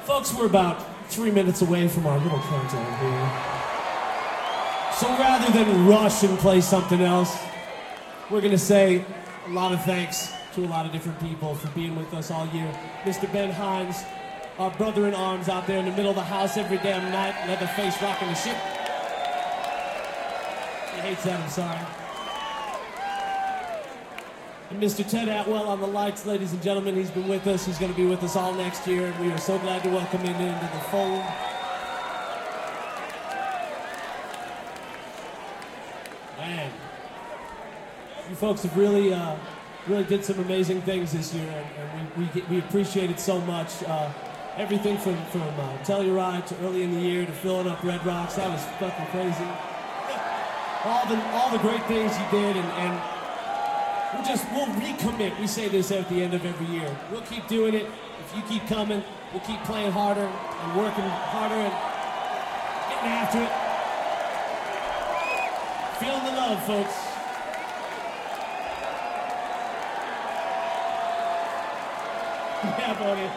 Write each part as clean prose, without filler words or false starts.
Folks, we're about 3 minutes away from our little countdown here. So rather than rush and play something else, we're going to say a lot of thanks to a lot of different people for being with us all year. Mr. Ben Hines, our brother in arms out there in the middle of the house every damn night, Leatherface rocking the shit. He hates that, I'm sorry. And Mr. Ted Atwell on the lights, ladies and gentlemen, he's been with us. He's going to be with us all next year, and we are so glad to welcome him into the fold. Man, you folks have really did some amazing things this year, and we appreciate it so much. Everything from Telluride to early in the year to filling up Red Rocks, that was fucking crazy. All the great things you did, and we'll recommit. We say this at the end of every year. We'll keep doing it. If you keep coming, we'll keep playing harder and working harder and getting after it. Feeling the love, folks. Yeah, buddy.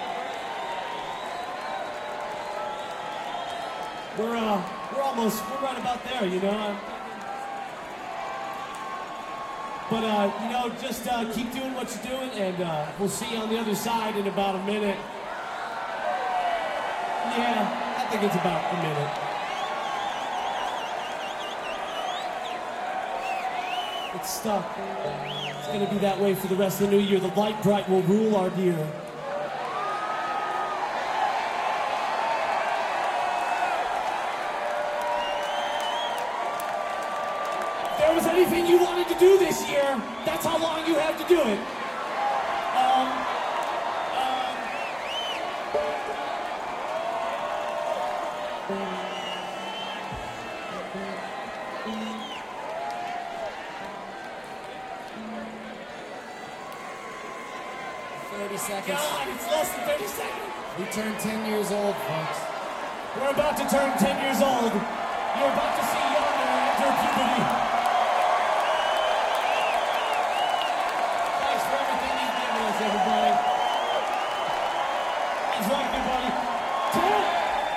We're right about there, you know. But, just keep doing what you're doing, and we'll see you on the other side in about a minute. Yeah, I think it's about a minute. It's stuck. It's going to be that way for the rest of the new year. The light bright will rule our year. If there was anything you wanted to do this year, that's how long you have to do it. 30 seconds. God, it's less than 30 seconds. We turned 10 years old, folks. We're about to turn 10 years old. You're about to see Yonder enter puberty. Thanks for everything you've given us, everybody. That's right, everybody. 10,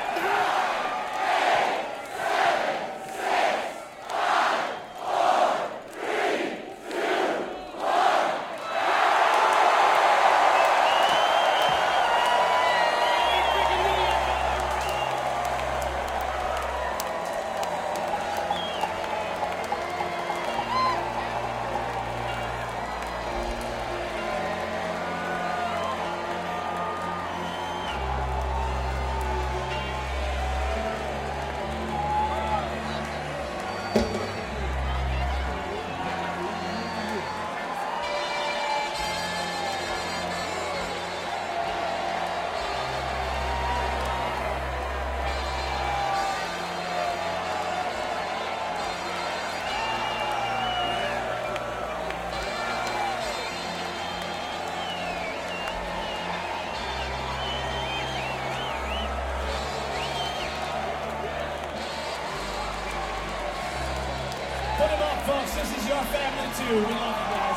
'em up, folks. This is your family, too. We love you guys.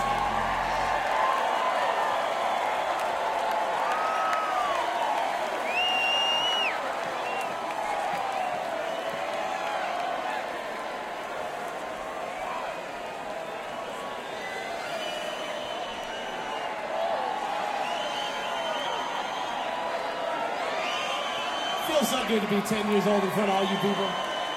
Feels so good to be 10 years old in front of all you people.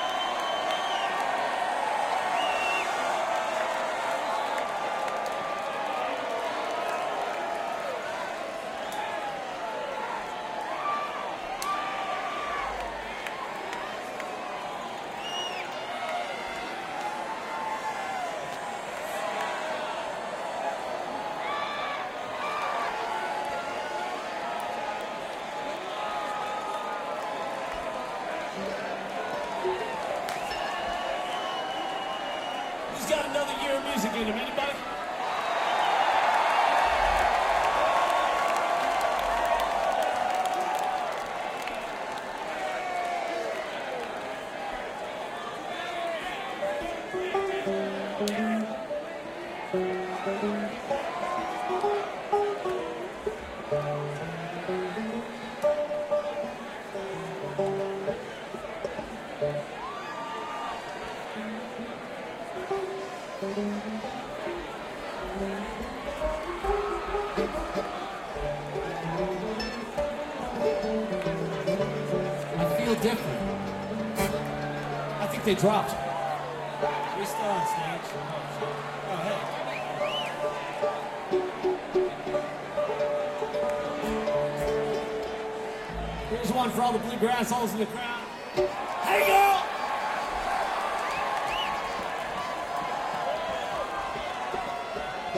Who's got another year of music in him? Anybody? I feel different. I think they dropped. We're still on stage. Oh, hey. Here's one for all the bluegrass holes in the crowd. Hey, girl!